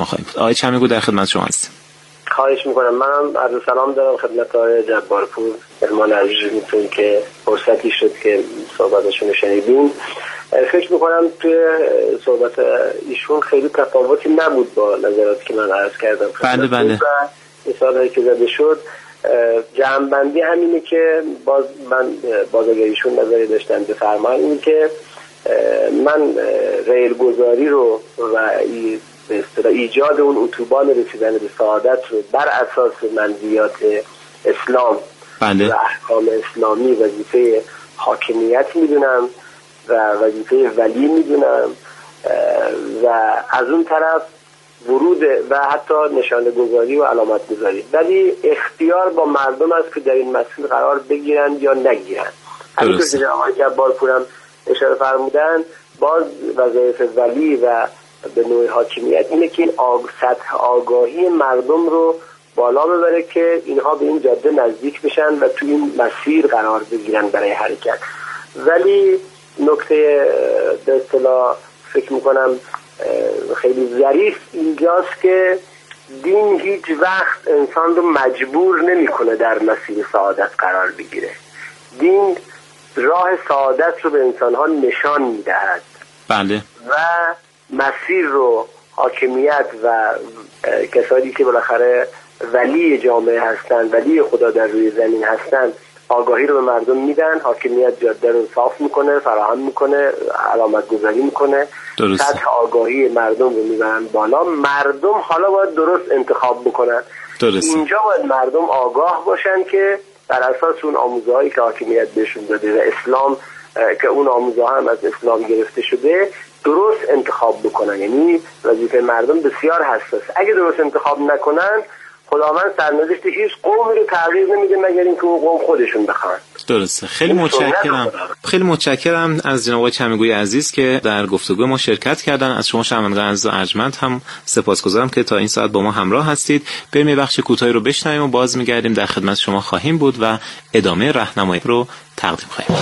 شما خواهیم بود. آقای چمیگو در خدمت شما هستیم. خواهش میکنم. منم عرض سلام دارم خدمت آقای جبارپور مهمان عزیزتون که فرصتی شد که صحبتشون شنیدیم. فکر میکنم توی صحبت ایشون خیلی تفاوتی نبود با نظراتی که من عرض کردم. بله. مثالهایی که زده شد جمع‌بندی همینه که من اگر ایشون نظری داشتن بفرمایید، این که من ریلگذاری رو و به اصطلاح ایجاد اون اتوبان رسیدن به سعادت رو بر اساس منزیات اسلام و احکام اسلامی وظیفه حاکمیت میدونم و وظیفه ولی میدونم و از اون طرف ورود و حتی نشانه گذاری و علامت گذاری، ولی اختیار با مردم است که در این مسیر قرار بگیرن یا نگیرن. همینطور که آقای جبارپورم اشاره فرمودن، باز وظیفه ولی و به نوع حاکمیت اینه که این سطح آگاهی مردم رو بالا ببره که اینها به این جاده نزدیک بشن و تو این مسیر قرار بگیرن برای حرکت. ولی نکته به اصطلاح فکر میکنم خیلی ظریف اینجاست که دین هیچ وقت انسان رو مجبور نمیکنه در مسیر سعادت قرار بگیره. دین راه سعادت رو به انسانها نشان میدهد. بله. و مسیر رو حاکمیت و کسانی که بالاخره ولی جامعه هستن، ولی خدا در روی زمین هستن، آگاهی رو به مردم میدن. حاکمیت جاده رو صاف میکنه، فراهم میکنه، علامت گذاری میکنه، سطح آگاهی مردم رو میبرن بالا. مردم حالا باید درست انتخاب بکنن. اینجا باید مردم آگاه باشن که بر اساس اون آموزهایی که حاکمیت بهشون داده و اسلام که اون آموزه هم از اسلام گرفته شده درست انتخاب بکنن. یعنی وظیفه مردم بسیار حساس. اگه درست انتخاب نکنن، خداوند سرنوشت هیچ قومی رو تغییر نمیده مگر اینکه اون قوم خودشون بخوان. درسته. خیلی متشکرم از جناب آقای چمیگوی عزیز که در گفتگو ما شرکت کردن. از شما شنوندگان عزیز و ارجمند هم سپاسگزارم که تا این ساعت با ما همراه هستید. بریم یه بخش کوتاهی رو بشنویم و باز میگردیم در خدمت شما خواهیم بود و ادامه راهنمایی رو تقدیم خواهیم.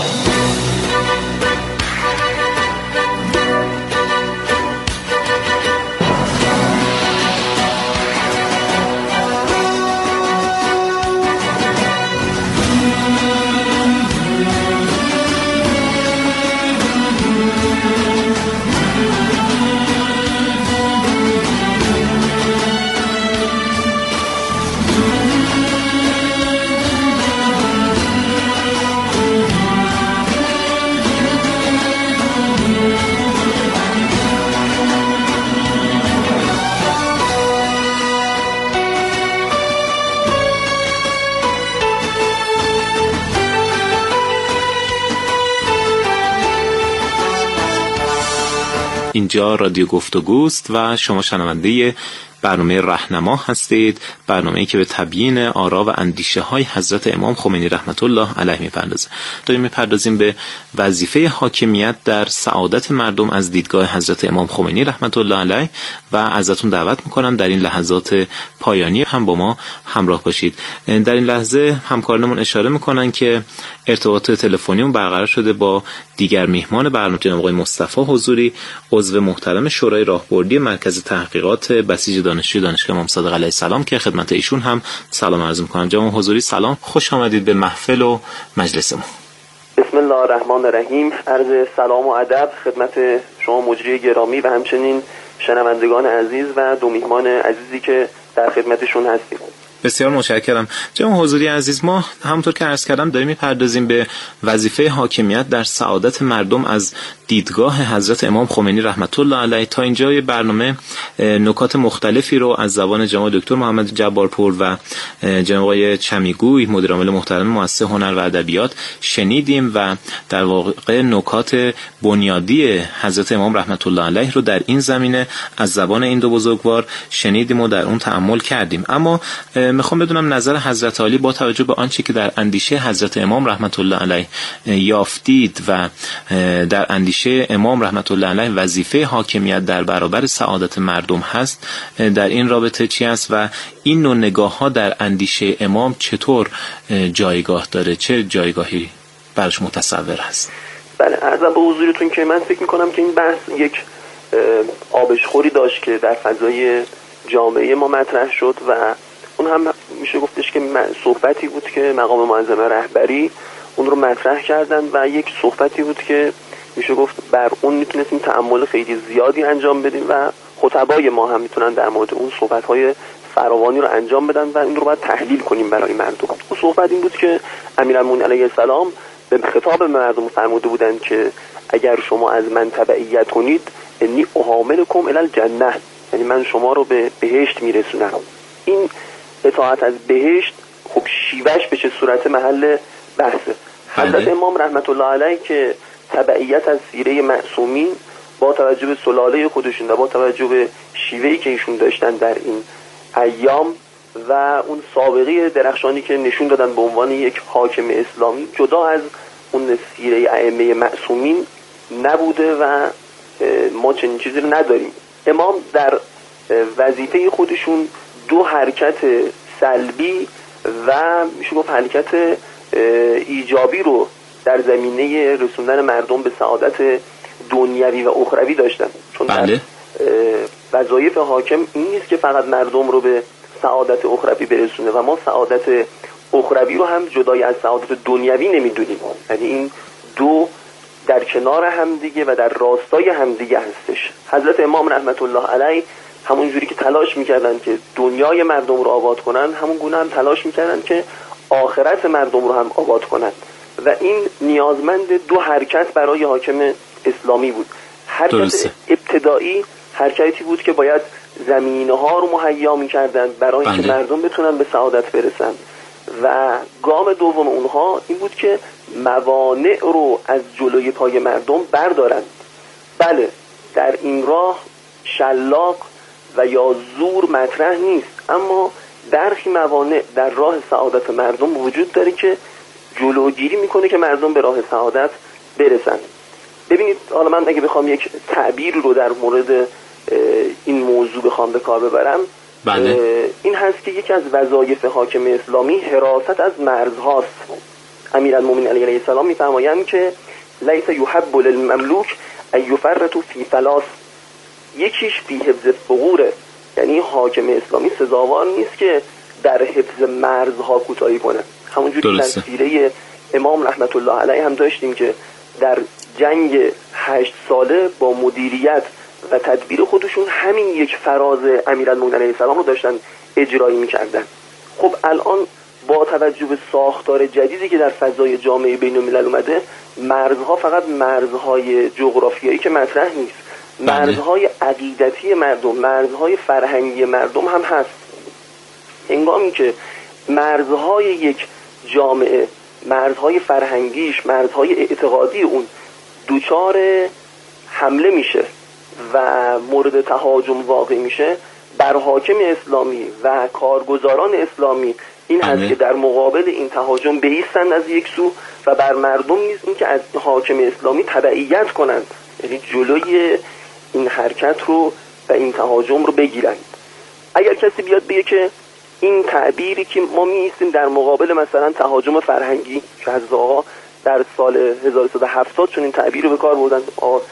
اینجا رادیو گفتگوست و شما شنونده برنامه راهنما هستید، برنامه‌ای که به تبیین آرا و اندیشه های حضرت امام خمینی رحمت الله علیه میپردازه. داریم میپردازیم به وظیفه حاکمیت در سعادت مردم از دیدگاه حضرت امام خمینی رحمت الله علیه و ازتون دعوت میکنم در این لحظات پایانی هم با ما همراه باشید. در این لحظه همکارانمون اشاره میکنن که ارتباط تلفنیمون برقرار شده با دیگر میهمان برنامه جناب آقای مصطفی حضوری، عضو محترم شورای راهبردی مرکز تحقیقات بسیج دانشجوی دانشگاه امام صادق علیه السلام که خدمت ایشون هم سلام عرض می‌کنم. جناب حضوری سلام، خوش آمدید به محفل و مجلس ما. بسم الله الرحمن الرحیم. عرض سلام و ادب خدمت شما مجری گرامی و همچنین شنوندگان عزیز و دو میهمان عزیزی که در خدمتشون هستیم. بسیار متشکرم. جناب حضوری عزیز، ما همونطور که عرض کردم داریم میپردازیم به وظیفه حاکمیت در سعادت مردم از دیدگاه حضرت امام خمینی رحمت الله علیه. تا اینجای برنامه نکات مختلفی رو از زبان جناب دکتر محمد جبارپور و جناب آقای چمیگوی مدیر عامل محترم مؤسسه هنر و ادبیات شنیدیم و در واقع نکات بنیادی حضرت امام رحمت الله علیه رو در این زمینه از زبان این دو بزرگوار شنیدیم و در اون تأمل کردیم. اما میخوام بدونم نظر حضرت عالی با توجه به آنچه که در اندیشه حضرت امام رحمت الله علیه یافتید و در اندیشه امام رحمت الله علیه وظیفه حاکمیت در برابر سعادت مردم هست، در این رابطه چی است و این نوع نگاه ها در اندیشه امام چطور جایگاه داره، چه جایگاهی برش متصور هست؟ بله، عرض به حضورتون که من فکر میکنم که این بحث یک آبشخوری داشت که در فضای جامعه ما مطرح شد و اون هم میشه گفتش که صحبتی بود که مقام معظم رهبری اون رو مطرح کردن و یک صحبتی بود که میشه گفت بر اون میتونستیم تأمل خیلی زیادی انجام بدیم و خطبای ما هم میتونن در مورد اون صحبت‌های فراوانی رو انجام بدن و این رو باید تحلیل کنیم برای مردم. اون صحبت این بود که امیرالمومنین علیه السلام به خطاب مردم فرموده بودند که اگر شما از من تبعیت کنید انی احاملکم الی الجنه، یعنی من شما رو به بهشت میرسونم. این اطاعت از بهشت خب شیوهش به چه صورت محل بحثه. حضرت امام رحمت الله علیه که تبعیت از سیره معصومین با توجه به سلاله خودشون و با توجه به شیوهی که ایشون داشتن در این ایام و اون سابقه درخشانی که نشون دادن به عنوان یک حاکم اسلامی، جدا از اون سیره ائمه معصومین نبوده و ما چنین چیزی رو نداریم. امام در وظیفه خودشون دو حرکت سلبی و میشه گفت حرکت ایجابی رو در زمینه رسوندن مردم به سعادت دنیوی و اخروی داشتن. چون در وظایف حاکم این نیست که فقط مردم رو به سعادت اخروی برسونه و ما سعادت اخروی رو هم جدای از سعادت دنیوی نمیدونیم، یعنی این دو در کنار همدیگه و در راستای همدیگه هستش. حضرت امام رحمت الله علیه همون جوری که تلاش میکردن که دنیای مردم رو آباد کنن، همون گونه هم تلاش میکردن که آخرت مردم رو هم آباد کنن و این نیازمند دو حرکت برای حاکم اسلامی بود. حرکت ابتدایی حرکتی بود که باید زمینه ها رو مهیا می‌کردن برای اینکه مردم بتونن به سعادت برسن و گام دوم اونها این بود که موانع رو از جلوی پای مردم بردارن. بله، در این راه شلاق و یا زور مطرح نیست، اما برخی موانع در راه سعادت مردم وجود داره که جلوگیری میکنه که مردم به راه سعادت برسن. ببینید، حالا من اگه بخوام یک تعبیر رو در مورد این موضوع بخوام به کار ببرم، این هست که یکی از وظایف حاکم اسلامی حراست از مرزهاست. امیرالمومنین علیه السلام میفرمایند که لیس یحب للمملوک ان یفرط فی ثلاث، یکیش فی حفظ ثغوره، یعنی حاکم اسلامی سزاوار نیست که در حفظ مرزها کوتاهی کنه. همونجوری در سیره امام رحمت الله علیه هم داشتیم که در جنگ 8 ساله با مدیریت و تدبیر خودشون همین یک فراز امیرالمومنین علیه السلام رو داشتن اجرایی میکردن. خب الان با توجه به ساختار جدیدی که در فضای جامعه بین الملل اومده، مرزها فقط مرزهای جغرافیایی که مطرح نیست، مرزهای عقیدتی مردم، مرزهای فرهنگی مردم هم هست. هنگامی که مرزهای یک جامعه، مرزهای فرهنگیش، مرزهای اعتقادی اون دوچار حمله میشه و مورد تهاجم واقع میشه، بر حاکم اسلامی و کارگزاران اسلامی این هست که در مقابل این تهاجم بایستند از یک سو و بر مردم نیز این که از حاکم اسلامی تبعیت کنند، یعنی جلوی این حرکت رو و این تهاجم رو بگیرند. اگر کسی بیاد بگه که این تعبیری که ما می‌ایستیم در مقابل مثلا تهاجم فرهنگی که حضرت آقا در سال 1370 چون این تعبیر رو به کار بردن،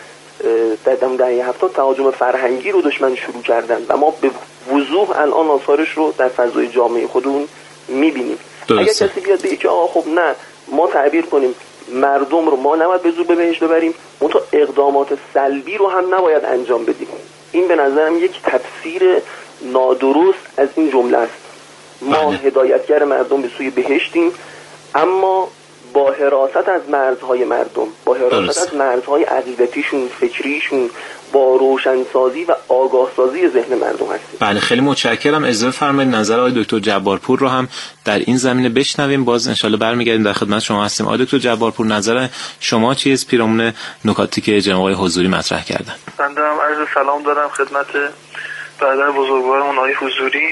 در دهه 70 تهاجم فرهنگی رو دشمن شروع کردن و ما به وضوح الان آثارش رو در فضای جامعه خودمون می‌بینیم. اگر کسی بیاد بگه که آقا خب نه، ما تعبیر کنیم مردم رو ما نباید به زور به بهشت ببریم، منتها اقدامات سلبی رو هم نباید انجام بدیم، این به نظرم یک تفسیر نادرست از این جمله است. ما هدایتگر مردم به سوی بهشتیم، اما با حراست از مرزهای مردم، با حراست از مرزهای عقیدتیشون، فکریشون، با روشنسازی و آگاهسازی ذهن مردم هستیم. بله، خیلی متشکرم. اجازه فرمایید نظر آقای دکتر جبارپور رو هم در این زمینه بشنویم، باز انشالله برمیگردیم در خدمت شما هستیم. آقای دکتر جبارپور، نظر شما چیست پیرامون نکاتی که جناب آقای حضوری مطرح کردن؟ بنده هم عرض سلام دارم خدمت برادر بزرگوارمون آقای حضوری.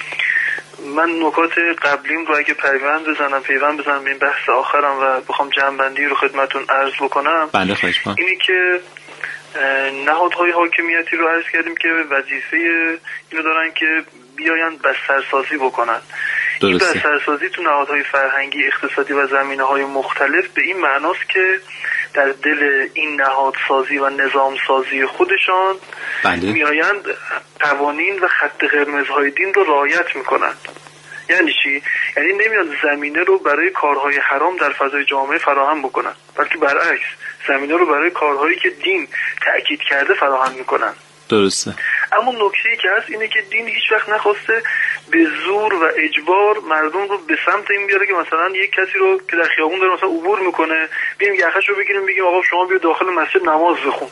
من نکات قبلیم رو اگه پیوند بزنم به این بحث آخرم و بخوام جمع‌بندی رو خدمتون عرض بکنم، بله خواهش می‌کنم. اینی که نهادهای حاکمیتی رو عرض کردیم که وظیفه اینو دارن که بیاین بسترسازی بکنن. این بسترسازی تو نهادهای فرهنگی، اقتصادی و زمینه‌های مختلف به این معناست که در دل این نهادسازی و نظام سازی خودشان میآیند قوانین و خط قرمزهای دین رو رعایت میکنند. یعنی چی؟ یعنی نمیاد زمینه رو برای کارهای حرام در فضای جامعه فراهم بکنن، بلکه برعکس زمینه رو برای کارهایی که دین تأکید کرده فراهم میکنن. درسته. اما نکته‌ای که هست اینه که دین هیچ وقت نخواسته به زور و اجبار مردم رو به سمت این بیاره که مثلا یک کسی رو که در خیابون داره مثلا عبور میکنه بیایم یخش رو بگیریم بگیم آقا شما بیا داخل مسجد نماز بخون.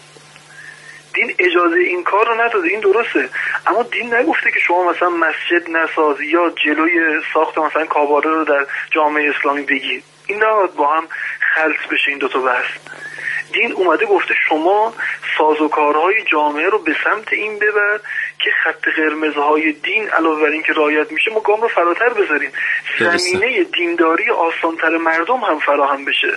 دین اجازه این کار رو نداده، این درسته، اما دین نگفته که شما مثلا مسجد نساز یا جلوی ساخت مثلا کاباره رو در جامعه اسلامی بگیر. این نباید با هم خلط بشه این دوتا بحث. دین اومده گفته شما سازوکارهای جامعه رو به سمت این ببر که خط قرمزهای دین علاوه بر این که رعایت میشه ما گام رو فراتر بذاریم، زمینه دینداری آسانتر مردم هم فراهم بشه.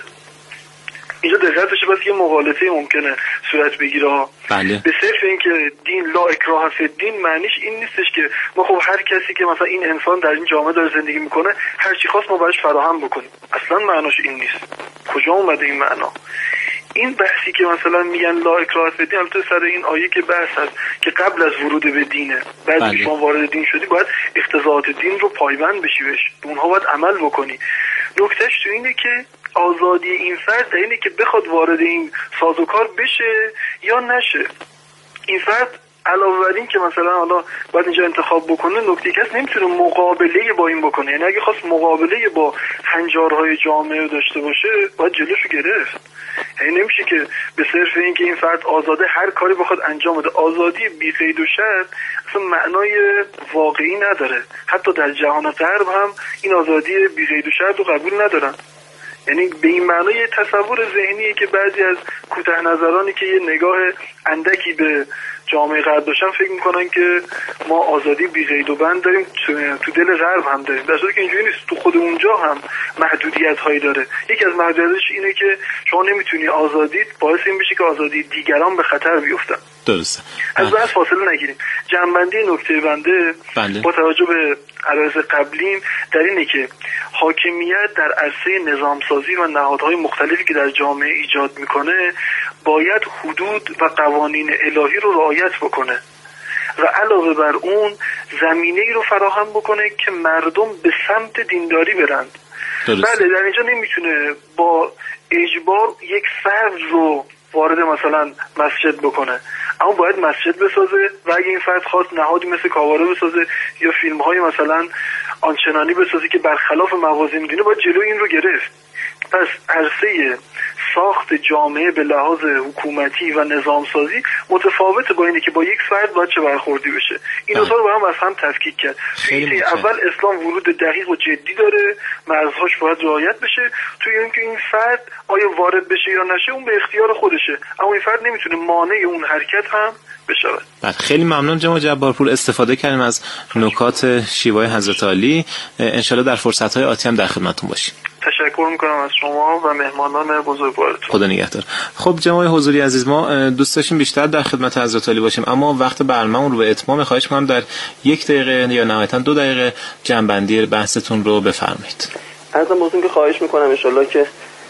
اینجا دقت بشه بس یه مغالطه ممکنه صورت بگیره. بله. به صرف این که دین لا اکراه فی الدین معنیش این نیستش که ما خب هر کسی که مثلا این انسان در این جامعه داره زندگی میکنه هر چی خواست ما براش فراهم بکنیم. اصلا معناش این نیست. کجا اومده این معنا؟ این بحثی که مثلا میگن لا اکراه فی الدین البته سر این آیه که بحث هست که قبل از ورود به دینه، بعد که شما وارد دین شدی باید اقتضاعات دین رو پایبند بشی بهش، به اونها باید عمل بکنی. نکتهش تو اینه که آزادی این فرد در اینه که بخواد وارد این سازوکار بشه یا نشه. این فرد علاوه بر این که مثلا حالا باید اینجا انتخاب بکنه، نکته که هست نمیتونه مقابله با این بکنه. یعنی اگه خواست مقابله با هنجارهای جامعه داشته باشه باید جلوشو گرفت. یعنی نمیشه که به صرف این که این فرد آزاده هر کاری بخواد انجام بده. آزادی بی قید و شرط اصلا معنای واقعی نداره. حتی در جهان غرب هم این آزادی بی قید و شرط رو قبول ندارن. یعنی به این معنای تصور ذهنیه که بعضی از کوته نظرانی که یه نگاه اندکی به جامعه غرب داشتن فکر میکنن که ما آزادی بی قید و بند داریم، تو دل غرب هم داریم، در صورتی که اینجوری نیست. تو خود اونجا هم محدودیت هایی داره. یکی از محدودیتش اینه که شما نمیتونی آزادیت باعث این بشه که آزادی دیگران به خطر بیفتن. درسته. از بحث فاصله نگیریم. جنبندی نکته بنده با توجه به عرایض قبلیم در اینه که حاکمیت در عرصه نظامسازی و نهادهای مختلفی که در جامعه ایجاد میکنه باید حدود و قوانین الهی رو رعایت بکنه و علاوه بر اون زمینه‌ای رو فراهم بکنه که مردم به سمت دینداری برند. بله در اینجا نمیتونه با اجبار یک فرد رو وارد مثلا مسجد بکنه، اما باید مسجد بسازه و اگه این فرد خواست نهادی مثل کاواره بسازه یا فیلم های مثلا آنچنانی بسازه که برخلاف موازین دینه باید جلوی این رو گرفت. پس عرصه ساخت جامعه به لحاظ حکومتی و نظام سازی متفاوته با اینه که با یک فرد باید چه برخوردی بشه. این دوتا رو با هم از هم تفکیک کرد. توی اول اسلام ورود دقیق و جدی داره، مرزهاش باید رعایت بشه. توی اینکه این فرد آیا وارد بشه یا نشه اون به اختیار خودشه، اما این فرد نمیتونه مانع اون حرکت هم بشود. خیلی ممنون جناب جبارپور، استفاده کردیم از نکات شیوای حضرت علی. انشالله در فرصت‌های آتی هم در خدمتتون باشیم. تشکر میکنم از شما و مهمانان بزرگوارتون. خدا نگهدار. خب جناب حضوری عزیز، ما دوست داشتیم بیشتر در خدمت حضرت علی باشیم، اما وقت برنامه‌مون رو به اتمام خواهش می‌کنم در 1 دقیقه یا نهایتاً 2 دقیقه جنبندی بحثتون رو بفرمایید. عرضم بازم که خواهش میکنم انشالله که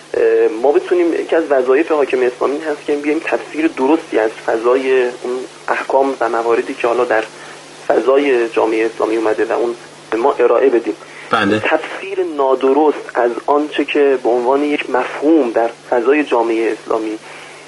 ما بتونیم، یکی از وظایف حاکم اسلامی هست که بیایم تفسیر درستی از فضای اون احکام و مواردی که حالا در فضای جامعه اسلامی اومده و اون ما ارائه بدیم. بله. تفسیر نادرست از آنچه که به عنوان یک مفهوم در فضای جامعه اسلامی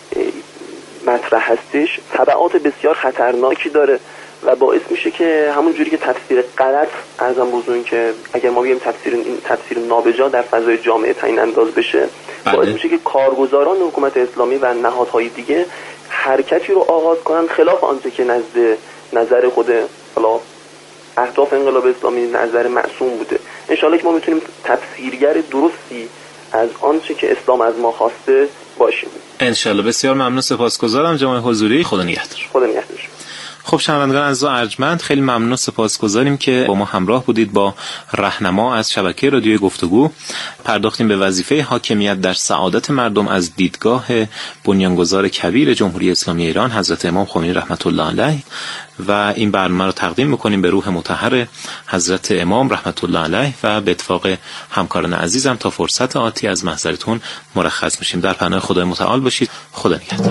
مطرح هستش تبعات بسیار خطرناکی داره و باعث میشه که همون جوری که تفسیر غلط ارزم بزرگی که اگر ما بگیم تفسیر نابجا در فضای جامعه تعیین انداز بشه، باعث میشه که کارگزاران حکومت اسلامی و نهادهای دیگه حرکتی رو آغاز کنن خلاف آنچه که نظر خود حالا اهداف انقلاب اسلامی نظر معصوم بوده. انشالله که ما میتونیم تفسیرگر درستی از آنچه که اسلام از ما خواسته باشیم. انشالله. بسیار ممنون، سپاسگزارم جناب حضوری. خدا نگهدار. خدا نگهدار. خب شنوندگان عزیز و ارجمند، خیلی ممنون و سپاسگزاریم که با ما همراه بودید. با راهنما از شبکه رادیوی گفتگو پرداختیم به وظیفه حاکمیت در سعادت مردم از دیدگاه بنیانگذار کبیر جمهوری اسلامی ایران حضرت امام خمینی رحمت الله علیه و این برنامه رو تقدیم می‌کنیم به روح مطهر حضرت امام رحمت الله علیه و به اتفاق همکاران عزیزم تا فرصت آتی از محضرتون مرخص میشیم. در پناه خدای متعال باشید. خدا نگهدار.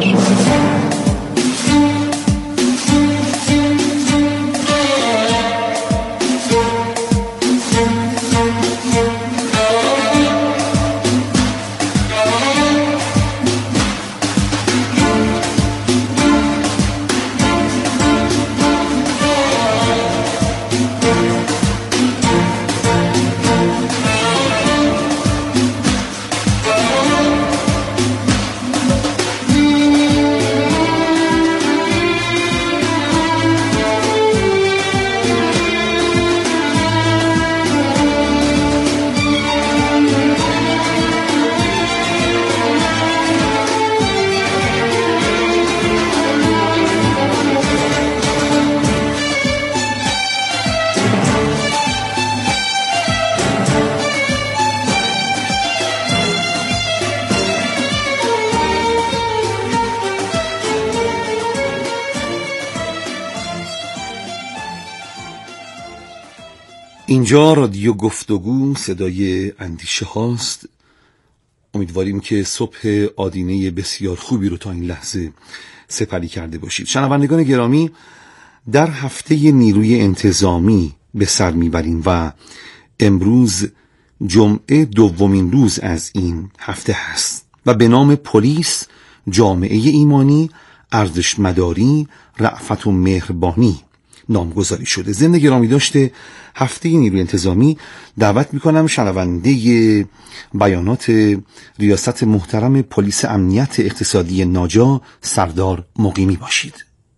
اینجا رادیو گفتگو، صدای اندیشه هاست. امیدواریم که صبح آدینه بسیار خوبی رو تا این لحظه سپری کرده باشید. شنوندگان گرامی، در هفته نیروی انتظامی به سر میبریم و امروز جمعه دومین روز از این هفته هست و به نام پلیس، جامعه ایمانی، ارزشمداری، رأفت و مهربانی نامگذاری شده. ضمن گرامی داشته هفته نیروی انتظامی دعوت میکنم شنونده بیانات ریاست محترم پلیس امنیت اقتصادی ناجا سردار مقیمی باشید.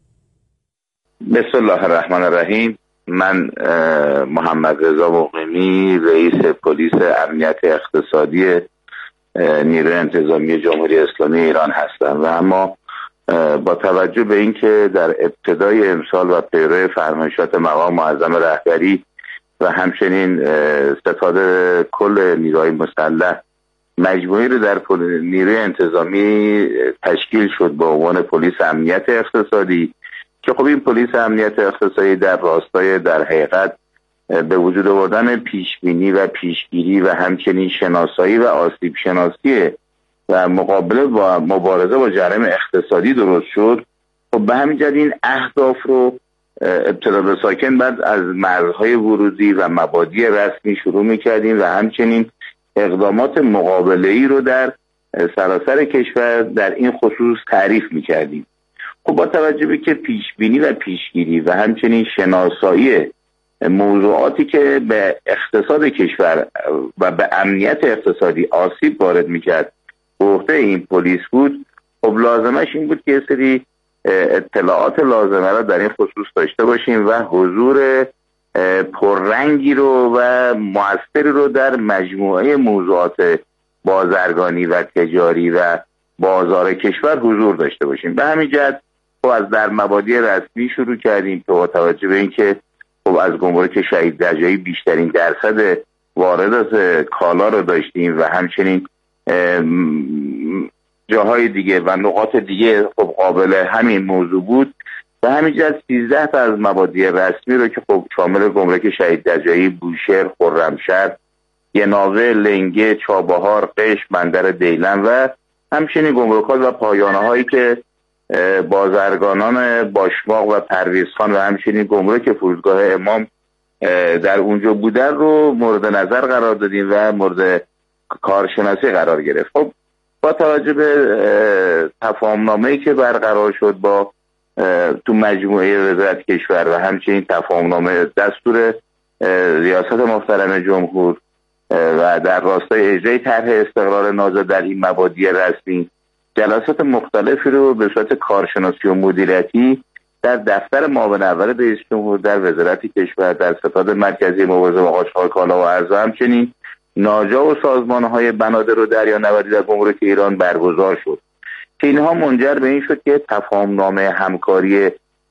بسم الله الرحمن الرحیم. من محمد رضا مقیمی، رئیس پلیس امنیت اقتصادی نیروی انتظامی جمهوری اسلامی ایران هستم و اما با توجه به اینکه در ابتدای امسال و پیرو فرمایشات مقام معظم رهبری و همچنین ستاد کل نیروهای مسلح مجموعی رو در نیروی انتظامی تشکیل شد با عنوان پلیس امنیت اقتصادی که خب این پلیس امنیت اقتصادی در راستای در حقیقت به وجود آوردن پیشبینی و پیشگیری و همچنین شناسایی و آسیب شناسی و مقابله با مبارزه با جرائم اقتصادی درست شد. خب به همین جهت این اهداف رو ابتدا به ساکن بعد از مرزهای ورودی و مبادی رسمی شروع می‌کردیم و همچنین اقدامات مقابله‌ای رو در سراسر کشور در این خصوص تعریف می‌کردیم. خب با توجه به که پیشبینی و پیشگیری و همچنین شناسایی موضوعاتی که به اقتصاد کشور و به امنیت اقتصادی آسیب وارد می‌کرد گفته این پلیس بود، خب لازمش این بود که یه سری اطلاعات لازمه را در این خصوص داشته باشیم و حضور پررنگی رو و مؤثری رو در مجموعه موضوعات بازرگانی و تجاری و بازار کشور حضور داشته باشیم. به همین جهت خب از در مبادی رسمی شروع کردیم که با توجه به اینکه خب از گمرک شهید درجایی بیشترین درصد واردات کالا رو داشتیم و همچنین جاهای دیگه و نقاط دیگه خب قابل همین موضوع بود و همین جهت 13 تا از مبادی رسمی رو که خب شامل گمرک شهید درجایی، بوشهر، خرمشهر، یناوه، لنگه، چابهار، قشم، بندر دیلم و همچنین گمرکات و پایانه هایی که بازرگانان باشماق و پرویزخان و همچنین گمرک فرودگاه امام در اونجا بودن رو مورد نظر قرار دادیم و مورد کارشناسی قرار گرفت. خب با توجه به تفاهمنامه‌ای که برقرار شد با تو مجموعه وزارت کشور و همچنین تفاهمنامه دستور ریاست محترم جمهور و در راستای اجرای طرح استقرار نازل در این مبادی رسمی، جلسات مختلفی رو به صورت کارشناسی و مدیریتی در دفتر معاون اول رئیس جمهور در وزارت کشور، در ستاد مرکزی مبارزه با قاچاق کالا و ارز، همچنین ناجا و سازمان‌های بنادر و دریانوردی در گمرک ایران برگزار شد که اینها منجر به این شد که تفاهمنامه همکاری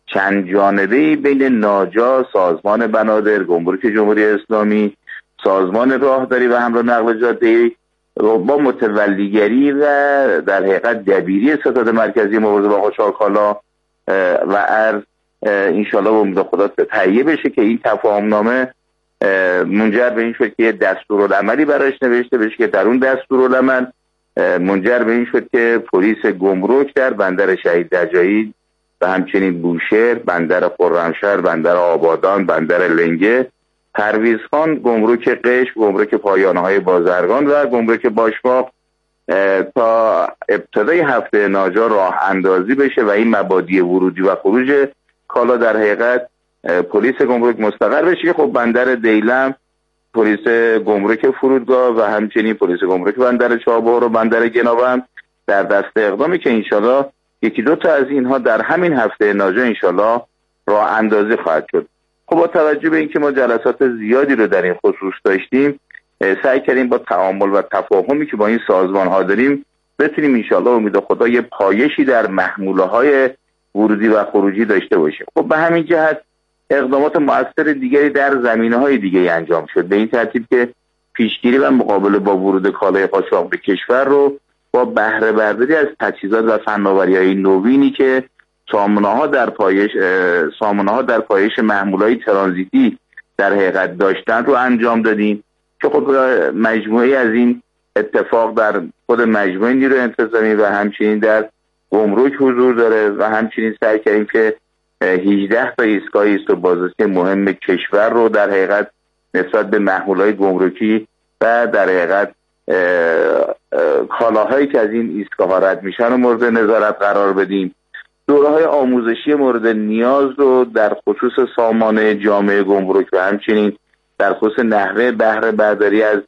چند جانبه‌ای بین ناجا، سازمان بنادر، گمرک جمهوری اسلامی، سازمان راهداری و حمل و نقل جاده‌ای با متولیگری و در حقیقت دبیری ستاد مرکزی مبارزه با قاچاق کالا و ارز انشالله به امید خدا تهیه بشه که این تفاهمنامه منجر به این شد که یه دستورالعملی براش نوشته بشه که در اون دستورالعمل منجر به این شد که پلیس گمرک در بندر شهید رجایی و همچنین بوشهر، بندر خرمشهر، بندر آبادان، بندر لنگه، پرویزخان، گمرک قشم، گمرک پایانه‌های بازرگان و گمرک باشماق تا ابتدای هفته ناجا راه اندازی بشه و این مبادی ورودی و خروج کالا در حقیقت پلیس گمرک مستقر بشه که خب بندر دیلم پلیس گمرک فرودگاه و همچنین پلیس گمرک بندر چابهار و بندر گناوه هم در دست اقدامی که انشالله یکی دو تا از اینها در همین هفته ناجا انشالله راه اندازی خواهد شد. خب با توجه به اینکه ما جلسات زیادی رو در این خصوص داشتیم سعی کردیم با تعامل و تفاهمی که با این سازمان ها داریم بتونیم انشالله امید خدا یه پایشی در محموله های ورودی و خروجی داشته باشیم. خب به همین جهت اقدامات مؤثر دیگری در زمینه‌های دیگه انجام شد، به این ترتیب که پیشگیری و مقابله با ورود کالای قاچاق به کشور رو با بهره برداری از تجهیزات و فناوری‌های نوینی که سامانه‌ها در پایش محموله‌های ترانزیتی در حقیقت داشتن رو انجام دادیم که خب مجموعه از این اتفاق در خود مجموعه نیروی انتظامی و همچنین در گمرک حضور داره و همچنین سعی کردیم که 18 تا ایستگاه ایست و بازرسی مهم کشور رو در حقیقت نسبت به محموله‌های گمرکی و در حقیقت کالاهایی که از این ایستگاه‌ها رد میشن و مورد نظارت قرار بدیم. دوره‌های آموزشی مورد نیاز رو در خصوص سامانه جامعه گمرک و همچنین در خصوص نحوه بهره برداری از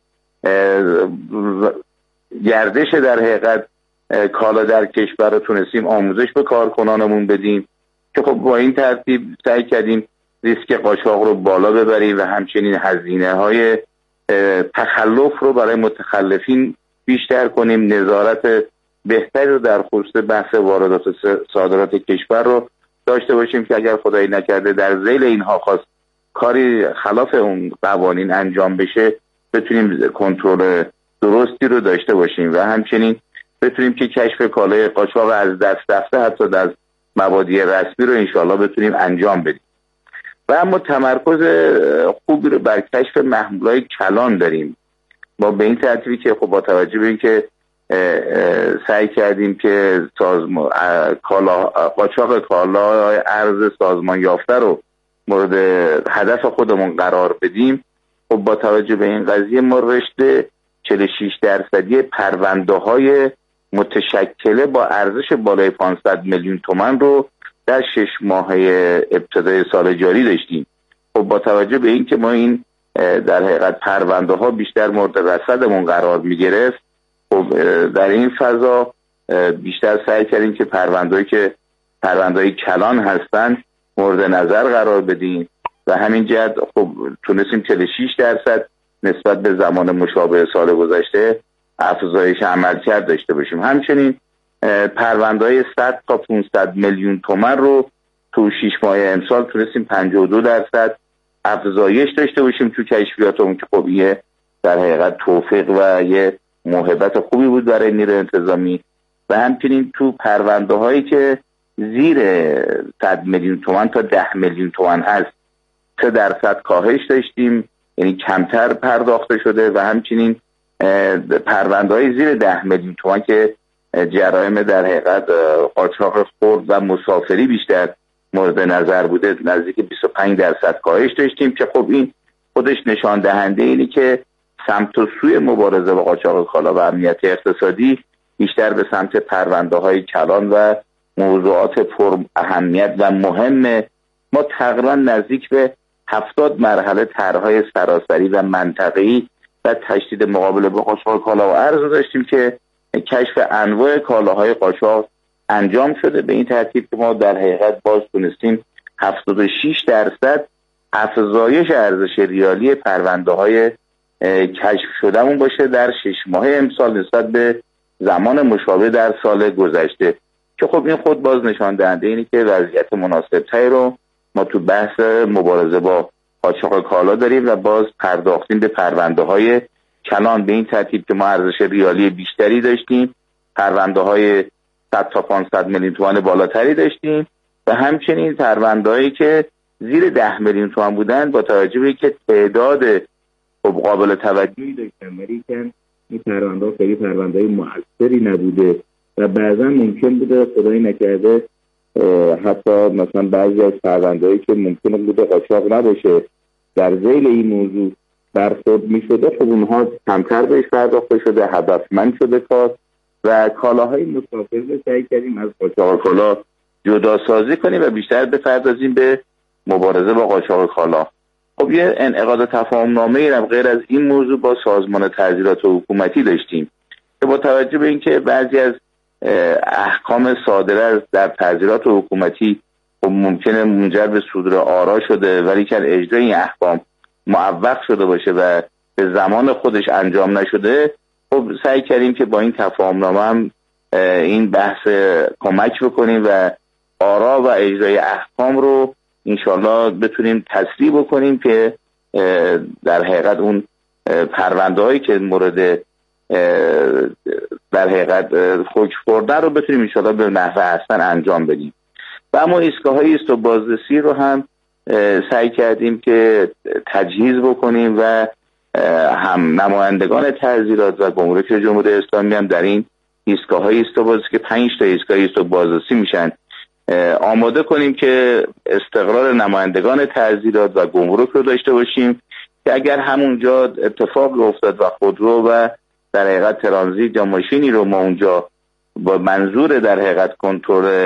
گردش در حقیقت کالا در کشور رو تونستیم آموزش به کارکنانمون بدیم که خب با این ترتیب سعی کردیم ریسک قاچاق رو بالا ببریم و همچنین هزینه‌های تخلف رو برای متخلفین بیشتر کنیم، نظارت بهتری رو در خصوص بحث واردات و صادرات کشور رو داشته باشیم که اگر خدایی نکرده در ذیل اینها خواست کاری خلاف اون قوانین انجام بشه بتونیم کنترل درستی رو داشته باشیم و همچنین بتونیم که کشف کالای قاچاق از دست رفته حتی در مبادی رسمی رو انشالله بتونیم انجام بدیم. و اما تمرکز خوبی رو بر کشف محموله‌های کلان داریم با به این ترتیبی که خب با توجه به اینکه سعی کردیم که قاچاق کالا ارز سازمان یافته رو مورد هدف خودمون قرار بدیم. خب با توجه به این قضیه ما رشته 46% پرونده‌های متشکله با ارزش بالای 500 میلیون تومان رو در 6 ماه ابتدای سال جاری داشتیم. خب با توجه به این که ما این در حقیقت پرونده ها بیشتر مورد رصدمون قرار می گرفت، خب در این فضا بیشتر سعی کردیم که پرونده‌های کلان هستن مورد نظر قرار بدیم و همین جهت خب تونستیم 46% نسبت به زمان مشابه سال گذشته افزایش عملکرد داشته باشیم. همچنین پرونده‌های 100 تا 500 میلیون تومان رو تو 6 ماه امسال تونستیم 52% افزایش داشته باشیم تو کشفیاتمون که خب یه در حقیقت توفیق و یه موهبت خوبی بود برای نیروی انتظامی. و همچنین تو پرونده‌هایی که زیر 100 میلیون تومان تا 10 میلیون تومان هست 3% کاهش داشتیم، یعنی کمتر پرداخته شده. و همچنین پرونده‌های زیر 10 میلیون تومان که جرایم در حقیقت قاچاق خرد و مسافری بیشتر مورد نظر بوده نزدیک 25% کاهش داشتیم که خب این خودش نشان دهنده اینی که سمت و سوی مبارزه با قاچاق کالا و امنیت اقتصادی بیشتر به سمت پرونده‌های کلان و موضوعات پر اهمیت و مهم. ما تقریبا نزدیک به 70 مرحله طرح‌های سراسری و منطقه‌ای و تشدید مقابله با قاچاق کالا و ارز داشتیم که کشف انواع کالاهای قاچاق انجام شده. به این ترتیب که ما در حقیقت باز تونستیم 76% افزایش ارزش ریالی پرونده‌های کشف شدهمون باشه در 6 ماه امسال نسبت به زمان مشابه در سال گذشته که خب این خود باز نشان دهنده اینه که وضعیت مناسب‌تری رو ما تو بحث مبارزه با قاچاق کالا داریم و باز پرداختیم به پرونده‌های کلان به این ترتیب که ما ارزش ریالی بیشتری داشتیم، پرونده‌های 100 تا 500 میلیون تومان بالاتری داشتیم و همچنین پرونده‌هایی که زیر 10 میلیون تومان بودن با توجه به اینکه تعداد قابل توجهی داشتن ولی که این پرونده‌ها خیلی پرونده‌های مؤثری نبوده و بعضا ممکن بوده خدایی نکرده حتی مثلا بعضی از پرونده‌هایی که ممکنه بوده قاچاق نباشه در ذیل این موضوع برخورد می‌شده، خب اونها کمتر بهش پرداخته شده، هدفمند شده کار و کالاهای مسافر رو سعی کردیم از قاچاق کالا جدا سازی کنیم و بیشتر بپردازیم به مبارزه با قاچاق کالا. خب یه انعقاد تفاهم‌نامه‌ای هم غیر از این موضوع با سازمان تعزیرات حکومتی داشتیم که با توجه به اینکه بعضی از احکام صادره در تعزیرات حکومتی خب ممکنه منجر به صدور آرا شده ولی که اجرای این احکام معوق شده باشه و به زمان خودش انجام نشده، خب سعی کردیم که با این تفاهم‌نامه هم این بحث کمک بکنیم و آرا و اجرای احکام رو انشالله بتونیم تسریع بکنیم که در حقیقت اون پرونده هایی که مورد در حقیقت حکم خورده رو بتونیم انشالله به نحو احسن انجام بدیم. و اما ایستگاه های ایست و بازرسی رو هم سعی کردیم که تجهیز بکنیم و هم نمایندگان تعزیرات و گمرک جمهوری اسلامی هم در این ایستگاه های ایست و بازرسی که 5 تا ایستگاه ایست و بازرسی میشن آماده کنیم که استقرار نمایندگان تعزیرات و گمرک رو داشته باشیم که اگر همونجا اتفاق افتاد و خودرو و در حقیقت ترانزیت یا ماشینی رو ما اونجا با منظور در حقیقت کنترل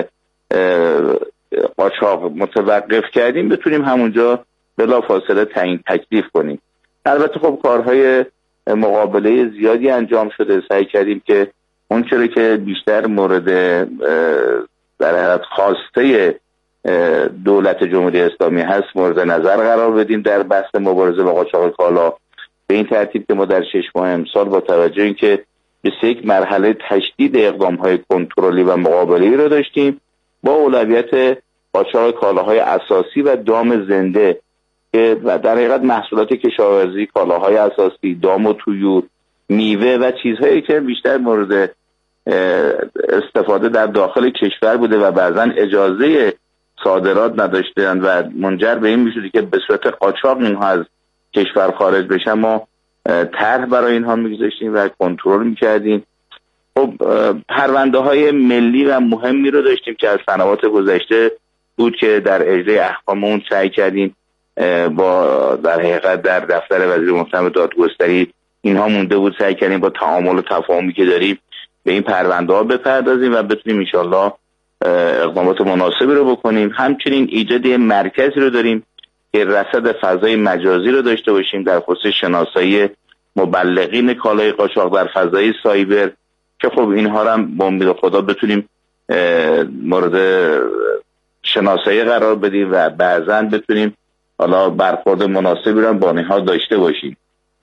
قاچاق متوقف کردیم بتونیم همونجا بلافاصله تعیین تکلیف کنیم. البته خب کارهای مقابله زیادی انجام شده، سعی کردیم که اون چرا که بیشتر مورد در حقیقت خواسته دولت جمهوری اسلامی هست مورد نظر قرار بدیم در بحث مبارزه با قاچاق کالا به این ترتیب که ما در 6 ماه امسال با توجه اینکه به یک مرحله تشدید اقدام‌های کنترلی و مقابله‌ای رو داشتیم با اولویت قاچاق کالاهای اساسی و دام زنده که در حقیقت محصولات کشاورزی، کالاهای اساسی، دام و طیور، میوه و چیزهایی که بیشتر مورد استفاده در داخل کشور بوده و بعضا اجازه صادرات نداشتند و منجر به این میشد که به صورت قاچاق اینها از کشور خارج بشن، ما طرح برای اینها میگذاشتیم و کنترل میکردیم. خب پرونده های ملی و مهمی رو داشتیم که از سنوات گذشته بود که در اجرای احکاممون سعی کردیم با در حقیقت در دفتر وزیر محترم دادگستری اینها مونده بود، سعی کردیم با تعامل و تفاهمی که داریم به این پرونده ها بپردازیم و بتونیم انشالله اقدامات مناسبی رو بکنیم. همچنین ایجاد مرکزی رو داریم که رصد فضای مجازی رو داشته باشیم در خصوص شناسایی مبلغین کالای قاچاق در فضای سایبر که خب اینها رو هم با امید خدا بتونیم مورد شناسایی قرار بدیم و بعضاً بتونیم حالا برخورد مناسبی رو با اینها داشته باشیم.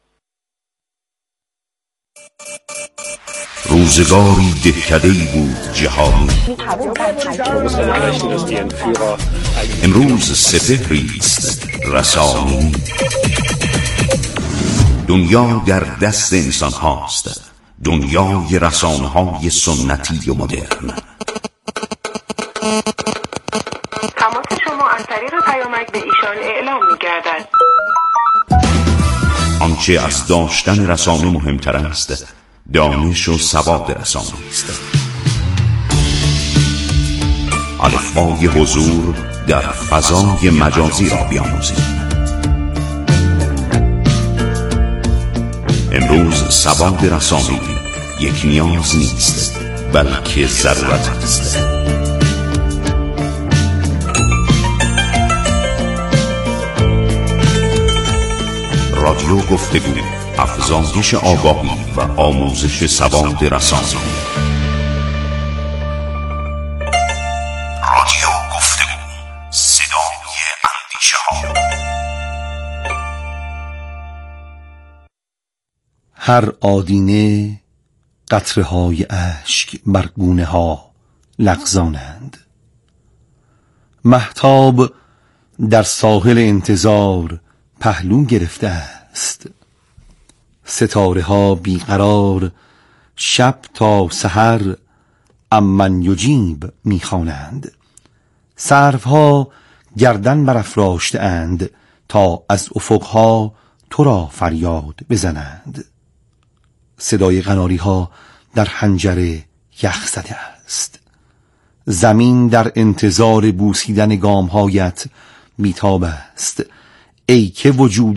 روزگاری دهکده‌ای بود جهانی، امروز سپهری است رسانی. دنیا در دست انسان هاست، دنیای رسانه های سنتی و مدرن. تماس شما از طریق پیامک به ایشان اعلام می‌گردد. آنچه از داشتن رسانه مهمتر است دانش و سواد رسانه است. الفبای حضور در فضای مجازی را بیاموزیم. امروز سواد رسانه‌ای یک نیاز نیست بلکه ضرورت است. رادیو گفتگو، افزایش آگاهی و آموزش سواد رسانه‌ای. رادیو گفتگو، صدای اندیشه‌ها. هر آدینه قطره‌های اشک بر گونه ها لغزانند. مهتاب در ساحل انتظار پهلو گرفته است، ستاره ها بیقرار شب تا سحر امن یجیب میخوانند. سروها گردن برافراشته اند تا از افقها تو را فریاد بزنند. صدای قناری ها در حنجره یخ زده است. زمین در انتظار بوسیدن گامهایت بیتاب است. ای که وجود